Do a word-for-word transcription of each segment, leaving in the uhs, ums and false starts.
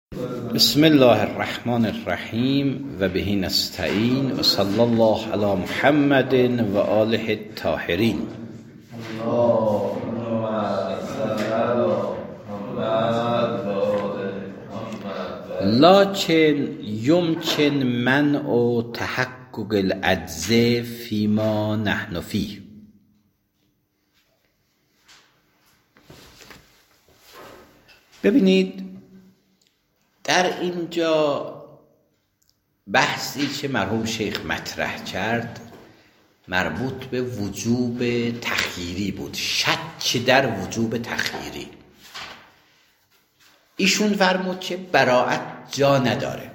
بسم الله الرحمن الرحیم و به نستعین و صلی الله علی محمد و آله الطاهرین. لکن یمکن منع تحقق العجز فیما نحن فیه. ببینید در اینجا بحثی که مرحوم شیخ مطرح کرد مربوط به وجوب تخییری بود، شک در وجوب تخییری. ایشون فرمود که براءت جا نداره،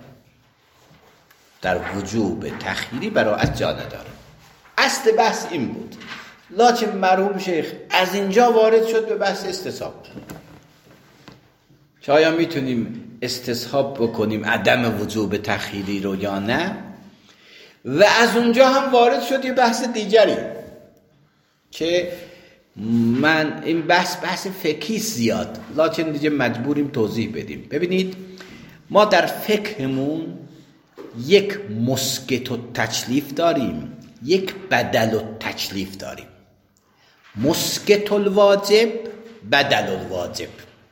در وجوب تخییری براءت جا نداره. اصل بحث این بود، لکن مرحوم شیخ از اینجا وارد شد به بحث استصحاب که آیا میتونیم استصحاب بکنیم عدم وجوب تخییری رو یا نه، و از اونجا هم وارد شد یه بحث دیگری که من این بحث بحث فقهی زیاد، لکن دیگه مجبوریم توضیح بدیم. ببینید ما در فقهمون یک مسکت و تکلیف داریم، یک بدل و تکلیف داریم. مسکت الواجب، بدل الواجب.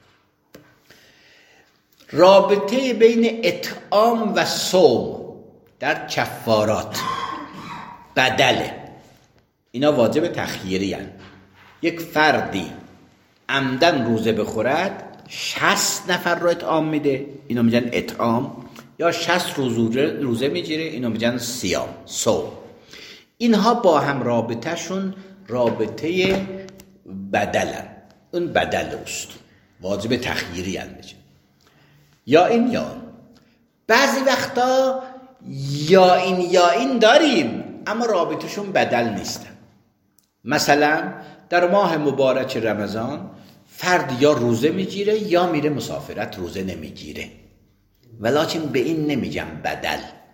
رابطه بین اطعام و صوم در کفارات بدله، اینا واجب تخییری هستند. یک فردی عمدن روزه بخورد شصت نفر رو اطعام میده، اینا میگن اطعام، یا شصت روز روزه میگیره، اینا میگن صیام، صوم. اینها با هم رابطه شون رابطه بدلن، اون بدل است، واجب تخییری هست. یا این یا بعضی وقتا یا این یا این داریم اما رابطشون بدل نیستن. مثلا در ماه مبارک رمضان فرد یا روزه میگیره یا میره مسافرت، روزه نمیگیره، ولیکن به این نمیگم بدل.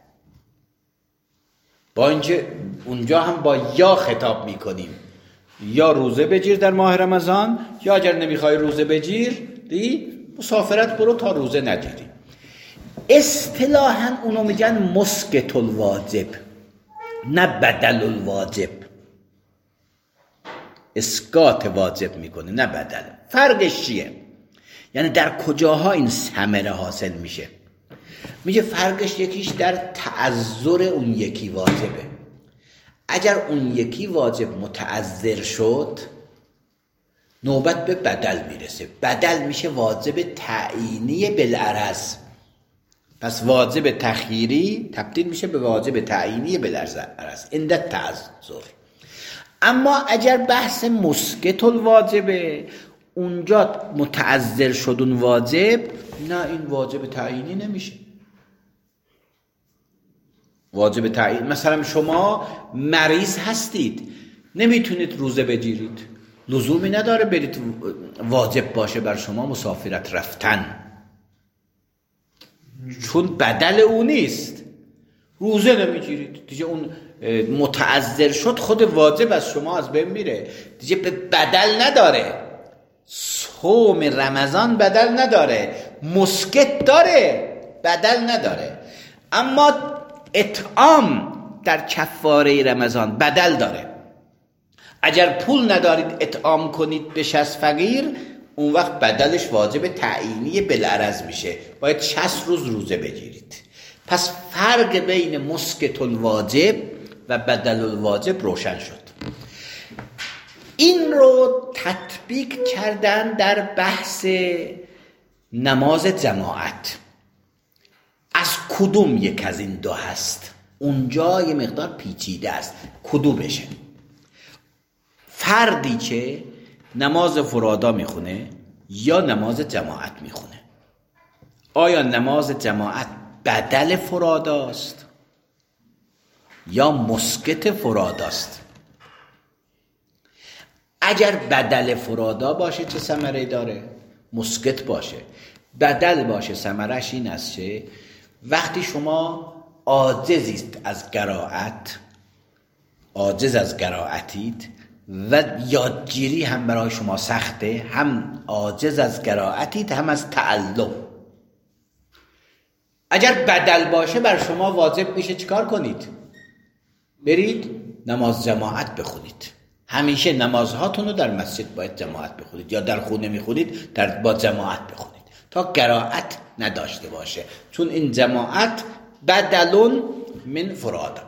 با اینکه اونجا هم با یا خطاب میکنیم، یا روزه بگیر در ماه رمضان، یا اگر نمیخوای روزه بگیر دی مسافرت برو تا روزه نگیری. اصطلاحاً اونو میگن مسکت الواجب، نه بدل الواجب. اسقاط واجب میکنه نه بدل. فرقش چیه؟ یعنی در کجاها این ثمره حاصل میشه؟ میگه فرقش یکیش در تعذر اون یکی واجبه. اگر اون یکی واجب متعذر شد نوبت به بدل میرسه، بدل میشه واجب تعیینی بالعرض، پس واجب تخییری تبدیل میشه به واجب تعیینی بالعرض عند تعذر. اما اگر بحث مسکت الواجبه، اونجا متعذر شد اون واجب، نه این واجب تعیینی نمیشه. واجب تعیین، مثلا شما مریض هستید نمیتونید روزه بگیرید، لزومی نداره برید واجب باشه بر شما مسافرت رفتن، چون بدل اون نیست. روزه نمیگیرید دیگه، اون متعذر شد، خود واجب از شما از بین میره دیگه، به بدل نداره. صوم رمضان بدل نداره، مسکت داره بدل نداره، اما اطعام در کفاره رمضان بدل داره. اگر پول ندارید اطعام کنید به شصت فقیر، اون وقت بدلش واجب تعیینی بالعرض میشه، باید شصت روز روزه بگیرید. پس فرق بین مسکت الواجب و بدل الواجب روشن شد. این رو تطبیق کردن در بحث نماز جماعت. از کدوم یک از این دو هست؟ اونجا یه مقدار پیچیده است، کدومشه؟ فردی که نماز فرادا میخونه یا نماز جماعت میخونه، آیا نماز جماعت بدل فراداست یا مسکت فراداست؟ اگر بدل فرادا باشه چه ثمره داره؟ مسکت باشه. بدل باشه ثمرش این است که وقتی شما عاجزید از قرائت، عاجز از قرائتید و یادگیری هم برای شما سخته، هم عاجز از قرائتید هم از تعلم، اگر بدل باشه بر شما واجب میشه چیکار کنید؟ برید نماز جماعت بخونید. همیشه نمازهاتون رو در مسجد باید جماعت بخونید، یا در خونه میخونید در با جماعت بخونید تا قرائت نداشته باشه، چون این جماعت بدلون من فرادا.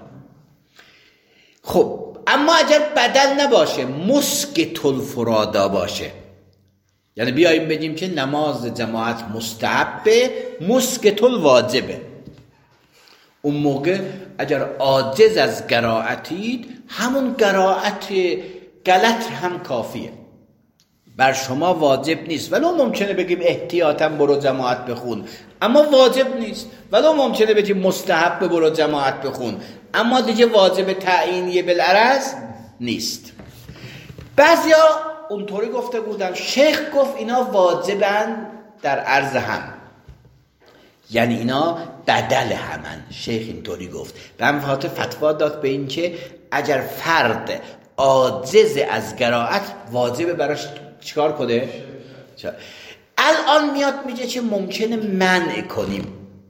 خب اما اگر بدل نباشه، مسکت الفرادا باشه، یعنی بیاییم بگیم که نماز جماعت مستحبه، مسکت الواجبه، اون موقع اگر عاجز از قرائتید، همون قرائت غلط هم کافیه، بر شما واجب نیست. ولو ممکنه بگیم احتیاطاً برو جماعت بخون، اما واجب نیست. ولو ممکنه بگیم مستحب برو جماعت بخون، اما دیگه واجب تعیینیه بالعرض نیست. بعضیا اونطوری گفته بودن، شیخ گفت اینا واجبن در عرض هم، یعنی اینا بدل همن. شیخ اینطوری گفت، به همین خاطر فتوا داد به این که اگر فرد عاجز از قرائت، واجب براش چیکار کنه؟ الان میاد میگه که ممکنه منع کنیم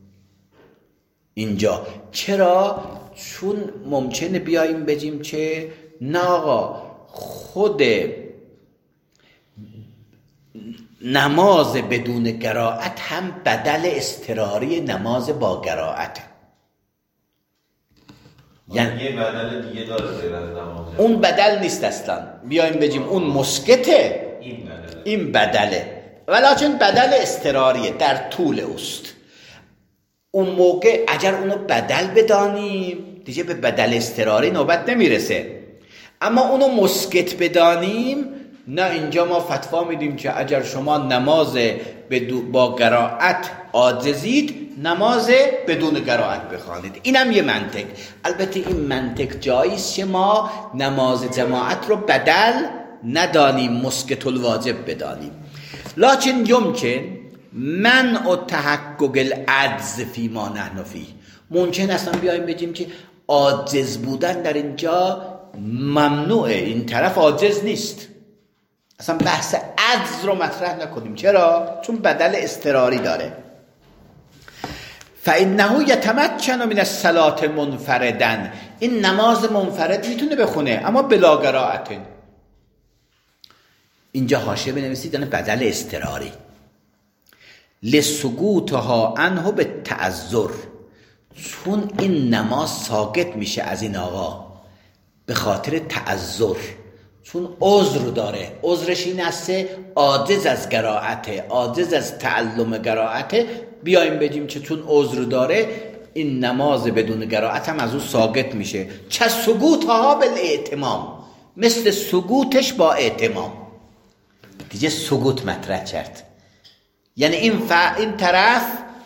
اینجا. چرا؟ چون ممکنه بیاییم بگیم که نه آقا، خود نماز بدون قرائت هم بدل اضطراری نماز با قرائت، یعنی یه بدل دیگه داره غیر از نماز. اون بدل نیست اصلا. بیایم بگیم اون مسکته، این بدله، این بدله، ولیکن بدل اضطراریه، در طول اوست. اون موقع اگر اونو بدل بدانیم دیگه به بدل اضطراری نوبت نمیرسه، اما اونو مسکت بدانیم، نه، اینجا ما فتوا میدیم که اگر شما نماز با قرائت عاجزید، نماز بدون قرائت بخوانید. اینم یه منطق. البته این منطق جاییست که ما نماز جماعت رو بدل ندانیم، مسکت الواجب بدانیم. لکن یمکن منع تحقق العجز فی ما نحن فیه. ممکن اصلا بیاییم بگیم که عاجز بودن در اینجا ممنوعه، این طرف عاجز نیست، اصلا بحث عجز رو مطرح نکنیم. چرا؟ چون بدل اضطراری داره. فإنه یتمکن من الصلاة منفردا، این نماز منفرد میتونه بخونه اما بلا قرائت. اینجا حاشیه بنویسید یعنی بدل اضطراری. لسقوطها عنه بالتعذر، چون این نماز ساقط میشه از این آقا به خاطر تعذر، چون عذر داره. عذرش این است عاجز از قرائته، عاجز از تعلم قرائته. بیایم بگیم که چون عذر داره این نماز بدون قرائت هم از اون ساقط میشه. چه سقوطها بالاعتمام، مثل سقوطش با اعتمام. دیگه سقوط مطرح کرد، یعنی این ف... این طرف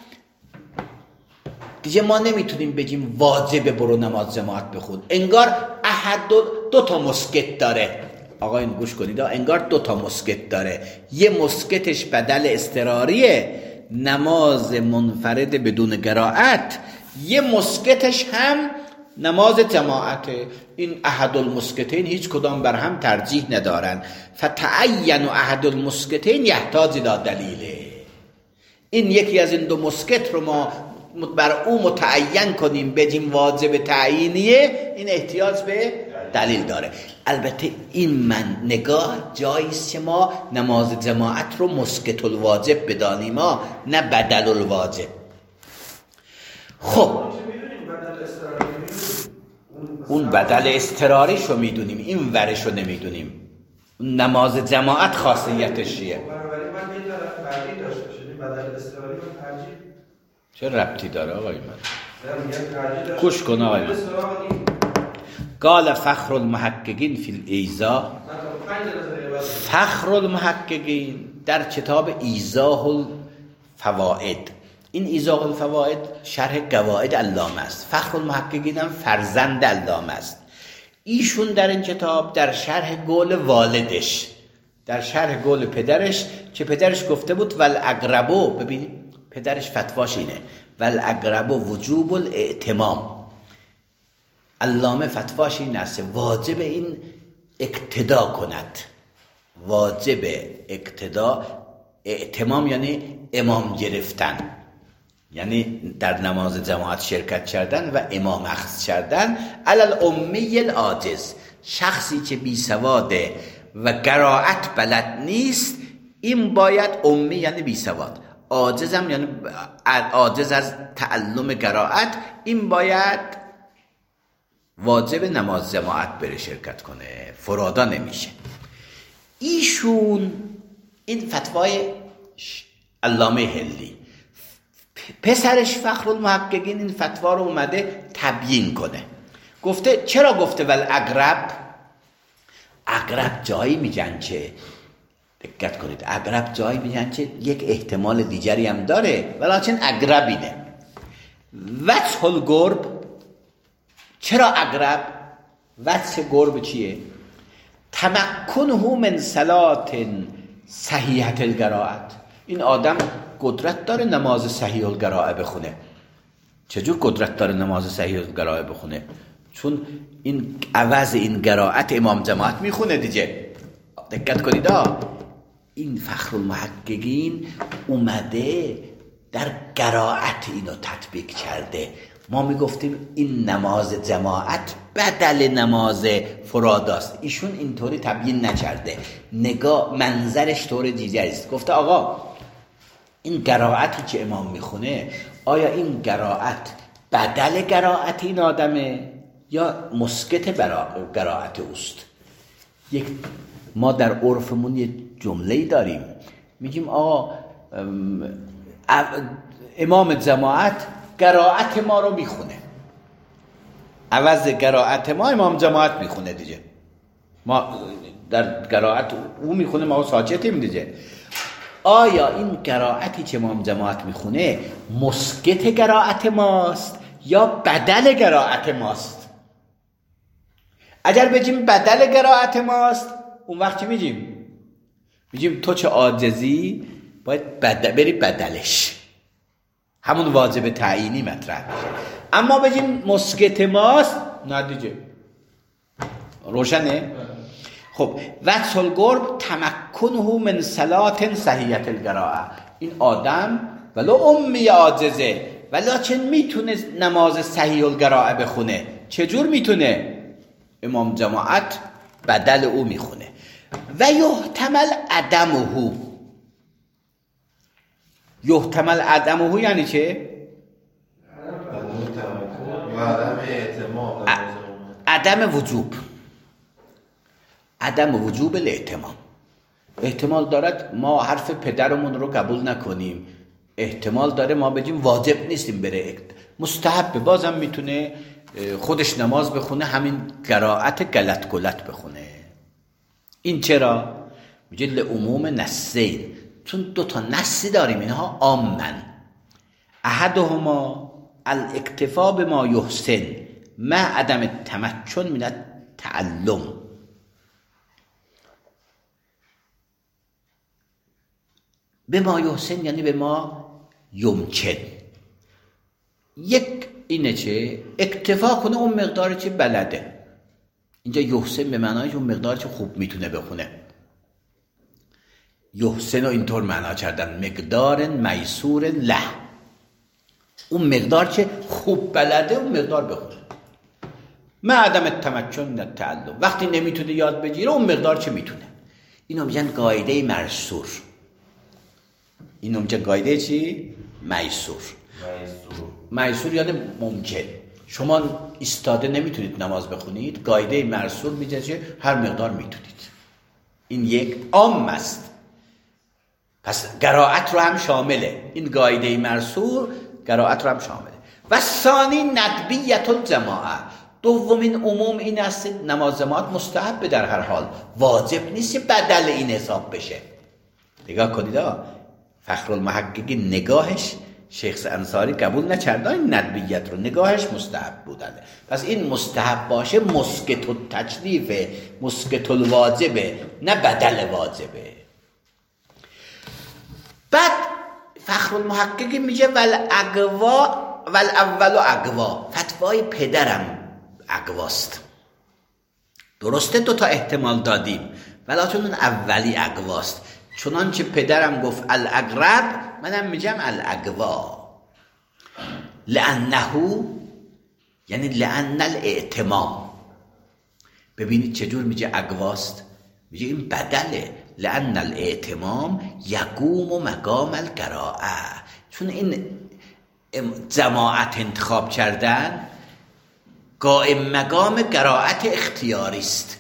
دیگه ما نمیتونیم بگیم واجب برو نماز جماعت بخون، انگار احد دو, دو تا مسکت داره. آقا این گوش کنید، انگار دو تا مسکت داره. یه مسکتش بدل اضطراریه، نماز منفرد بدون قرائت، یه مسکتش هم نماز جماعته. این احد المسکتین هیچ کدام بر هم ترجیح ندارن. فتعین احد المسکتین یحتاج الی دلیله. این یکی از این دو مسکت رو ما بر او متعین کنیم بگیم واجب تعیینیه، این احتیاج به دلیل داره. البته این من نگاه جاییست که ما نماز جماعت رو مسکت الواجب بدانیم، ما نه بدل الواجب. خب اون بدل اضطراریش رو میدونیم، این ورش رو نمیدونیم. نماز جماعت خاصیتش چیه؟ چه ربطی داره آقای من؟ گوش کن آقای من. قال فخر المحققین فی الایضاح، فخر المحققین در کتاب ایضاح الفوائد، این ایضاح الفوائد شرح قواعد علامه است، فخر المحققین هم فرزند علامه است. ایشون در این کتاب در شرح قول والدش، در شرح قول پدرش که پدرش گفته بود والاقربو، ببینید پدرش فتواش اینه، والاقربو وجوب الاعتمام. علامه فتواش این است واجب این اقتدا کند، واجب اقتدا، اعتمام یعنی امام گرفتن، یعنی در نماز جماعت شرکت کردن و امام اخذ کردن، علل امی العاجز، شخصی که بی سواده و قرائت بلد نیست، این باید، امی یعنی بی سواد، عاجزم یعنی عاجز از تعلم قرائت، این باید واجب نماز جماعت بره شرکت کنه، فرادا نمیشه. ایشون این فتوای علامه هلی، پسرش فخرالمحققین این فتوا رو اومده تبیین کنه. گفته چرا گفته ول اقرب؟ اقرب جایی میگن که، دقت کنید، اقرب جایی میگن که یک احتمال دیگری هم داره، ولیکن اقرب اینه. وجه القرب، چرا اقرب؟ وجه قرب چیه؟ تمکنه من صلات صحیحة القرائت، این آدم قدرت داره نماز صحیح القرائه بخونه. چجور قدرت داره نماز صحیح القرائه بخونه؟ چون این عوض این قرائت امام جماعت میخونه دیگه. دقت کنید ها، این فخرالمحققین اومده در قرائت اینو تطبیق کرده. ما میگفتیم این نماز جماعت بدل نماز فراداست، ایشون اینطوری تبیین نکرده، نگاه منظرش طور دیگری است. گفته آقا این قرائتی که امام میخونه، آیا این قرائت بدل قرائت این آدمه یا مسکت قرائت اوست؟ یک ما در عرفمون یه جمله‌ای داریم، میگیم آقا امام جماعت قرائت ما رو میخونه، عوض قرائت ما امام جماعت میخونه دیگه. ما در قرائت او میخونه، ما ساجتیم دیگه. آیا این قرائتی که امام جماعت میخونه مسکت قرائت ماست یا بدل قرائت ماست؟ اگر بگیم بدل قرائت ماست، اون وقت چی میگیم؟ میگیم تو چه عاجزی، باید بدل بری بدلش، همون واجب تعیینی مطرح میشه. اما بگیم مسکت ماست، نه دیگه. روشنه؟ خب وجه القرب تمکنه من صلات صحیحة القرائه، این آدم ولو امی عاجزه ولکن میتونه نماز صحیح القرائه بخونه. چجور میتونه؟ امام جماعت بدل او میخونه. و یحتمل عدمه، یحتمل عدمه یعنی چه؟ عدم وجوب، عدم وجوب الاتمام. احتمال دارد ما حرف پدرمون رو قبول نکنیم، احتمال داره ما بگیم واجب نیستیم بره، مستحب، بازم میتونه خودش نماز بخونه، همین قرائت غلط غلط بخونه. این چرا؟ میگه لعموم نصین، چون دو تا نصی داریم، اینها عامن. احدهما الاکتفا بما یحسن مع عدم تمکن من التعلم. به ما یحسن یعنی به ما یمکن. یک اینه چه اکتفا کنه اون مقداری که بلده. اینجا یحسن به معنای اون مقداری که خوب میتونه بخونه. یحسن رو اینطور معنا کردن مقدار میسور له، اون مقدار که خوب بلده اون مقدار بخونه. ما عدم التمکن من التعلم، وقتی نمیتونه یاد بگیره اون مقدار که میتونه. اینو میگن قاعده مرسور. اینو میگن قاعده چی؟ میسور. میسور یعنی ممکن. شما ایستاده نمیتونید نماز بخونید، قاعده مرسول میگه که هر مقدار میتونید. این یک عام است، پس قرائت رو هم شامله. این قاعده مرسول قرائت رو هم شامله. و ثانی ندبیت الجماعه، دومین عموم این است نماز جماعت مستحب در هر حال، واجب نیست بدل این حساب بشه. نگاه کنید فخرالمحققین نگاهش شیخ انصاری قبول نکرد این ندبیت رو، نگاهش مستحب بودن. پس این مستحب باشه مسکت التکلیف، مسکت الواجبه، نه بدل واجبه. بعد فخرالمحققین میگه ول اقوا ول اول اقوا، فتوای پدرم اقواست. درسته دو تا احتمال دادیم، ولی چون اون اولی اقواست، چنانچه پدرم گفت الاقرب، منم میگم الاقوا. لانه یعنی لان الائتمام. ببینید چجور میگه اقواست، میگه این بدله. لان الائتمام یقوم مقام القراءه، چون این جماعت انتخاب کردن قائم مقام قرائت اختیاری است.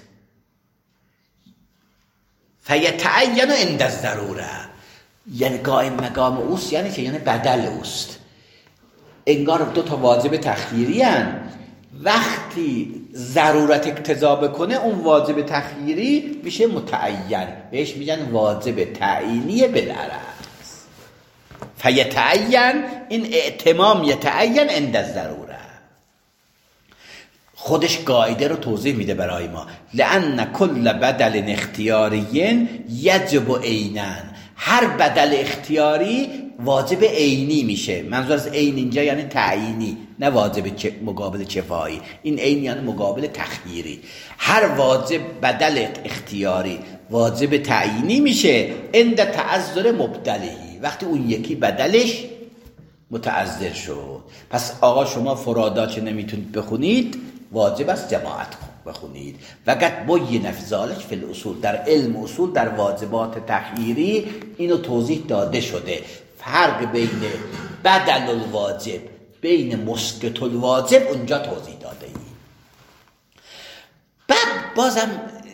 فیتعین عند الضروره، یعنی قائم مقام اوست، یعنی که یعنی بدل اوست. انگار دو تا واجب تخییری هن. وقتی ضرورت اقتضا بکنه اون واجب تخییری میشه متعین، بهش میگن واجب تعیینی بالعرض. فیتعین، این اعتمام یتعین عند الضروره. خودش قاعده رو توضیح میده برای ما. لأن کل بدل اختیاری یجب عینا، هر بدل اختیاری واجب عینی میشه. منظور از عین اینجا یعنی تعیینی، نه واجب مقابل کفایی. این عین یعنی مقابل تخییری. هر واجب بدل اختیاری واجب تعیینی میشه عند تعذر مبدلهی، وقتی اون یکی بدلش متعذر شد. پس آقا شما فرادا چه نمیتونید بخونید، واجب است جماعت بخونید. وقت بین فی ذلک فی الاصول، در علم اصول در واجبات تخییری اینو توضیح داده شده. فرق بین بدل الواجب بین مسقط الواجب اونجا توضیح داده ای. بعد بازم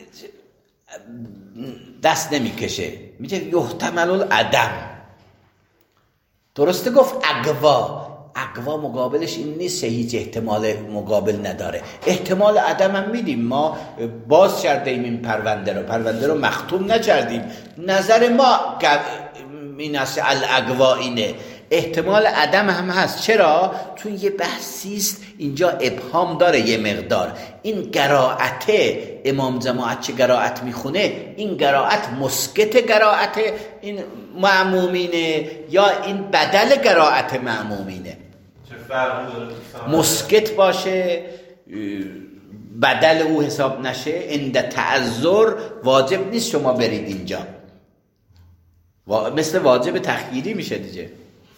دست نمیکشه، میگه یحتمل العدم. درسته گفت اقوا، اقوا مقابلش این نیست، هیچ احتمال مقابل نداره. احتمال عدم هم میدیم، ما باز کردیم این پرونده رو، پرونده رو مختوم نکردیم. نظر ما این است الاقوا اینه. احتمال عدم هم هست. چرا؟ چون یه بحثیست اینجا ابهام داره یه مقدار. این قرائت امام جماعت چه قرائت میخونه، این قرائت مسقط قرائت این مأمومینه یا این بدل قرائت مأمومینه؟ چه فرقی داره؟ مسقط باشه بدل او حساب نشه، عند تعذر واجب نیست شما برید اینجا، مثل واجب تخییری میشه دیگه.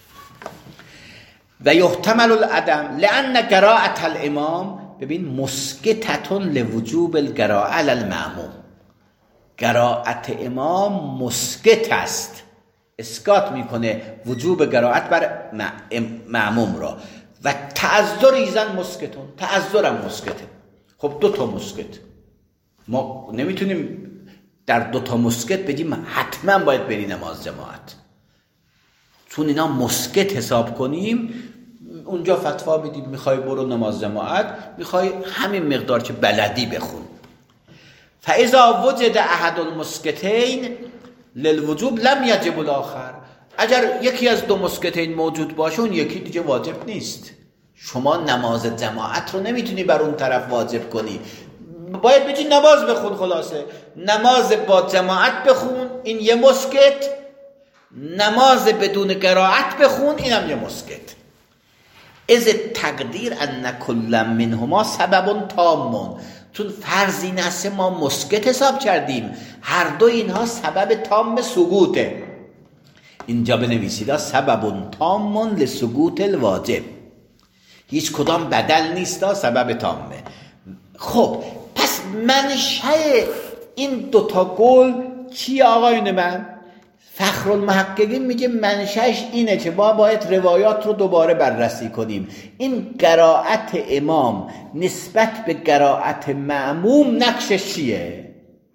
و یحتمل العدم لان قراءة الامام، ببین مسقطة لوجوب القراءة علی المأموم. قرائت امام مسقط است، اسقاط میکنه وجوب قرائت بر مأموم را. و تعذر ایزن مسقطون، تعذرم مسقطه. خب دو تا مسقط، ما نمیتونیم در دو تا مسقط بگیم حتما باید بری نماز جماعت، چون اینا مسقط حساب کنیم اونجا فتوا میدیم میخوای برو نماز جماعت، میخوای همین مقدار که بلدی بخون. فاذا وجد احد المسقطین للوجوب لم یجب الاخر، اگر یکی از دو مسقطین موجود باشه اون یکی دیگه واجب نیست. شما نماز جماعت رو نمیتونی بر اون طرف واجب کنی، باید بگی نماز بخون. خلاصه نماز با جماعت بخون، این یه مسقط. نماز بدون قرائت بخون، اینم یه مسقط. از تقدیر ان کل منهما سبب تام، چون فرض این است ما مسقط حساب کردیم، هر دو اینها سبب تام سقوطه. اینجا بنویسید سبب تام لسقوط الواجب، هیچ کدام بدل نیست، سبب تامه. خب پس منشأ این دوتا قول چیه آقایون من؟ فخرالمحققین میگه منشأش اینه که ما باید روایات رو دوباره بررسی کنیم. این قرائت امام نسبت به قرائت مأموم نقشش چیه؟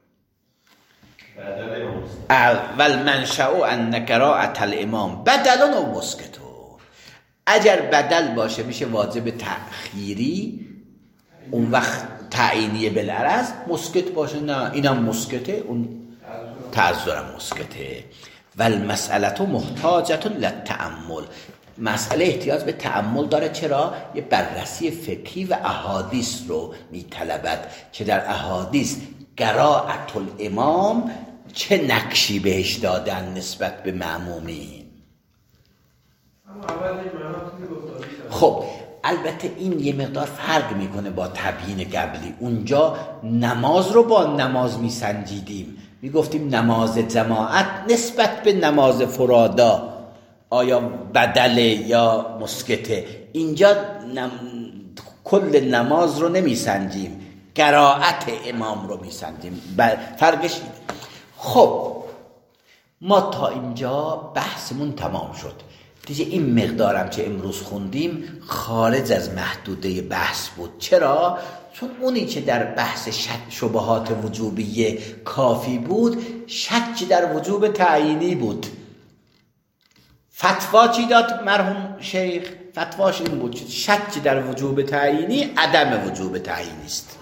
اول منشأ ان قرائت الامام بدل و مسقط. اگر بدل باشه میشه واجب تأخیری، اون وقت تعیینی بالعرض. مسقط باشه نه اینم مسقطه، اون تعذرم مسقطه. والمسألة محتاجة للتأمل، مسئله احتیاج به تأمل داره. چرا؟ یه بررسی فقهی و احادیث رو میطلبد که در احادیث قرائت الامام چه نقشی بهش دادن نسبت به مأمومین. خب البته این یه مقدار فرق میکنه با تبیین قبلی. اونجا نماز رو با نماز میسنجیدیم، میگفتیم نماز جماعت نسبت به نماز فرادا آیا بدله یا مسکته. اینجا نم... کل نماز رو نمیسنجیم، قرائت امام رو میسنجیم. فرقش اینه. خب ما تا اینجا بحثمون تمام شد دیگه. این مقدارم که امروز خوندیم خارج از محدوده بحث بود. چرا؟ چون اونی که در بحث شبهات وجوبیه کافی بود، شک در وجوب تعیینی بود. فتوا چی داد مرحوم شیخ؟ فتواش این بود شک در وجوب تعیینی عدم وجوب تعیینی است.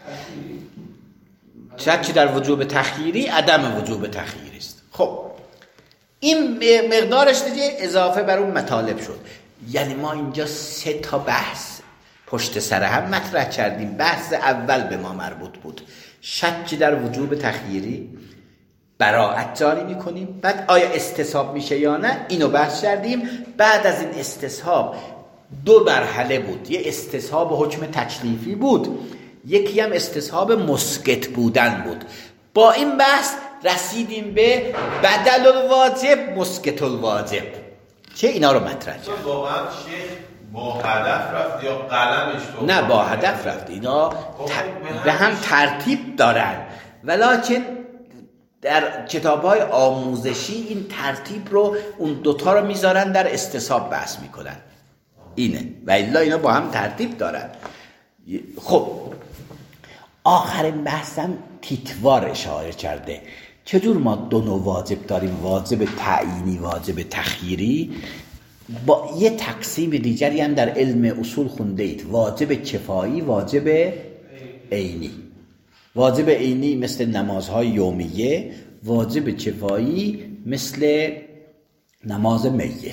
شک در وجوب تخییری عدم وجوب تخییری است. خب این مقدارش دیگه اضافه بر اون مطالب شد. یعنی ما اینجا سه تا بحث پشت سر هم مطرح کردیم. بحث اول به ما مربوط بود، شک در وجوب تخییری، براءت جاری میکنیم. بعد آیا استصحاب میشه یا نه، اینو بحث کردیم. بعد از این استصحاب دو مرحله بود، یه استصحاب حکم تکلیفی بود، یکی هم استصحاب مسکت بودن بود. با این بحث رسیدیم به بدل الواجب مسکت الواجب که اینا رو مطرح کرد. واقعا شیخ با هدف رفت یا قلمش تو؟ نه با هدف رفت. اینا ت... به هم ترتیب دارن، ولکن در کتاب‌های آموزشی این ترتیب رو اون دوتا رو میذارن در استصحاب بحث میکنن. اینه و الا اینا با هم ترتیب دارن. خب آخرین بحثم تیتوار اشاره کرده. چجور ما دو نوع واجب داریم، واجب تعیینی، واجب تخییری. با یه تقسیم دیگری هم در علم اصول خونده اید، واجب کفایی، واجب عینی. واجب عینی مثل نمازهای یومیه، واجب کفایی مثل نماز میت.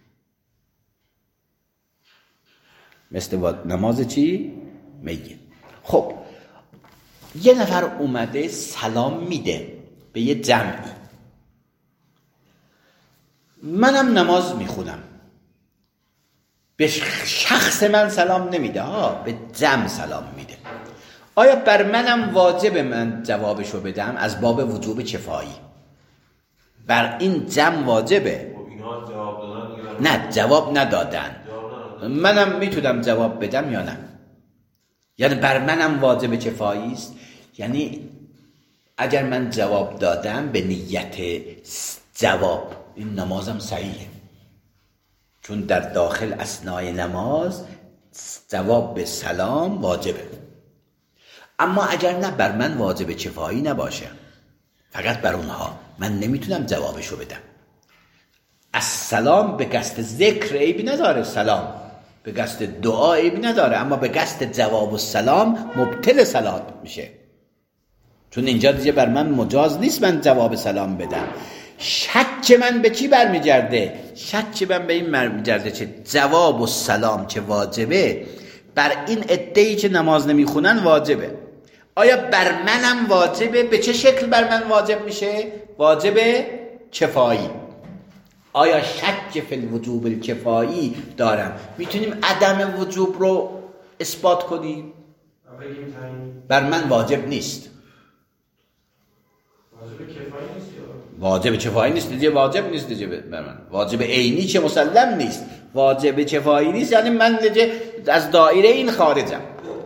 مثل نماز چی؟ میت. خب یه نفر اومده سلام میده به یه جمعی، منم نماز میخونم، به شخص من سلام نمیده ها، به جمع سلام میده. آیا بر منم واجب من جوابشو بدم از باب وجوب کفایی؟ بر این جمع واجبه؟ اینا جواب دادن؟ نه جواب ندادن. منم میتونم جواب بدم یا نه؟ یعنی بر منم واجب کفایی است. یعنی اگر من جواب دادم به نیت جواب، این نمازم صحیحه، چون در داخل اثنای نماز جواب به سلام واجبه. اما اگر نه بر من واجب کفایی نباشه، فقط بر اونها، من نمیتونم جوابشو بدم. از سلام به قصد ذکر عیبی نداره، سلام به قصد دعا عیبی نداره، اما به قصد جواب و سلام مبطل صلات میشه، چون اینجا دیگه بر من مجاز نیست من جواب سلام بدم. شک من به چی برمیگرده؟ شک من به این برمیگرده که جواب و سلام که واجبه، بر این عده‌ای که نماز نمیخونن واجبه. آیا بر منم واجبه؟ به چه شکل بر من واجب میشه؟ واجب کفایی. آیا شک فی الوجوب الکفایی دارم؟ میتونیم عدم وجوب رو اثبات کنیم؟ بر من واجب نیست. واجب کفایی نیست یا واجب کفایی نیست دیگه، واجب نیست دیگه بر من. واجب عینی چه مسلم نیست، واجب کفایی نیست، یعنی من دیگه از دایره این خارجم.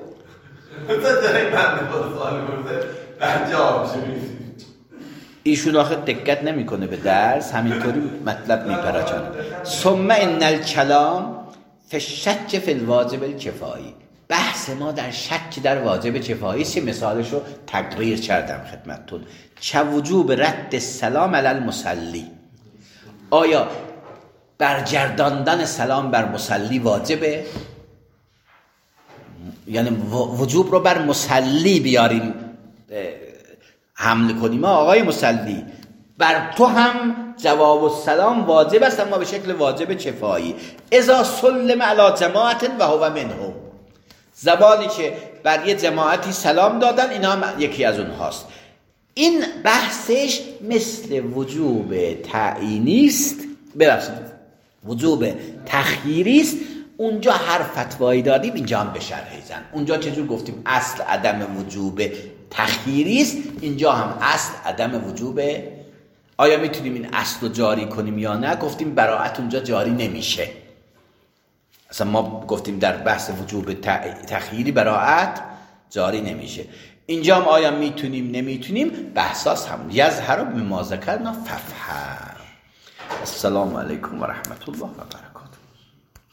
ایشون آخه دقت نمیکنه به درس، همینطوری مطلب میپراکنه. ثم ان الکلام فی الشک فی الواجب الکفایی. بحث ما در شک در واجب کفایی است. مثالش رو تقریر کردم خدمتتون. چه وجوب رد سلام علی المصلی. آیا برگرداندن سلام بر مصلی واجبه؟ یعنی وجوب رو بر مصلی بیاریم حمل کنیم. آقای مصلی، بر تو هم جواب السلام واجب است، اما به شکل واجب کفایی. اذا سلم علی جماعت و هو منهم. زبانی که بر یه جماعتی سلام دادن، اینا هم یکی از اونهاست. این بحثش مثل وجوب تعیینی است، ببخشید وجوب تخییری است. اونجا هر فتوایی دادیم اینجا هم به شرح زن. اونجا چجور گفتیم اصل عدم وجوب تخییری است، اینجا هم اصل عدم وجوب آیا میتونیم این اصل رو جاری کنیم یا نه؟ گفتیم براءت اونجا جاری نمیشه. اصلا ما گفتیم در بحث وجوب تخییری براءت جاری نمیشه. اینجا هم آیا میتونیم نمیتونیم بحثاس هم یظهر بما ذکرنا ففهم. السلام علیکم و رحمت الله و برکاته.